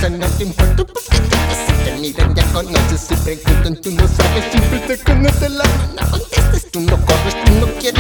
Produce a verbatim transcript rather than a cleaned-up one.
eso no te importa, porque todos si te miran ya conoces. Si preguntan tú no sabes, siempre te conecta la mano. Contestes, tú no corres, tú no quieres.